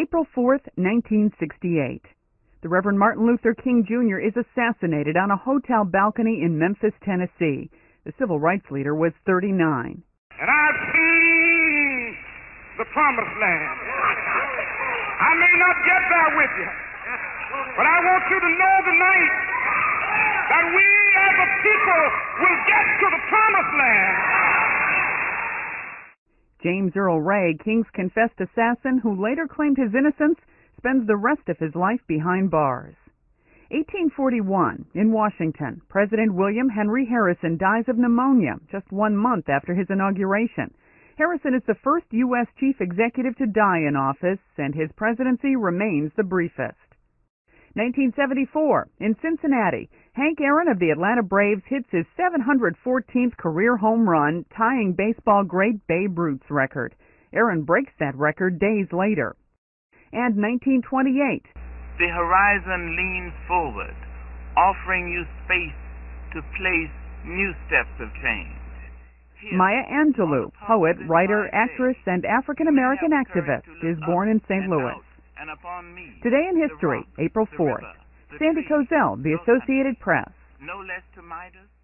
April 4th, 1968. The Reverend Martin Luther King Jr. is assassinated on a hotel balcony in Memphis, Tennessee. The civil rights leader was 39. And I've seen the promised land. I may not get there with you, but I want you to know tonight that we as a people will get to the promised land. James Earl Ray, King's confessed assassin who later claimed his innocence, spends the rest of his life behind bars. 1841, in Washington, President William Henry Harrison dies of pneumonia just 1 month after his inauguration. Harrison is the first U.S. chief executive to die in office, and his presidency remains the briefest. 1974, in Cincinnati, Hank Aaron of the Atlanta Braves hits his 714th career home run, tying baseball great Babe Ruth's record. Aaron breaks that record days later. And 1928. The horizon leans forward, offering you space to place new steps of change. Maya Angelou, poet, writer, actress, and African-American activist, is born in St. Louis. Today in history, April 4th. Sandy Kozel, The Associated Press. No less to Midas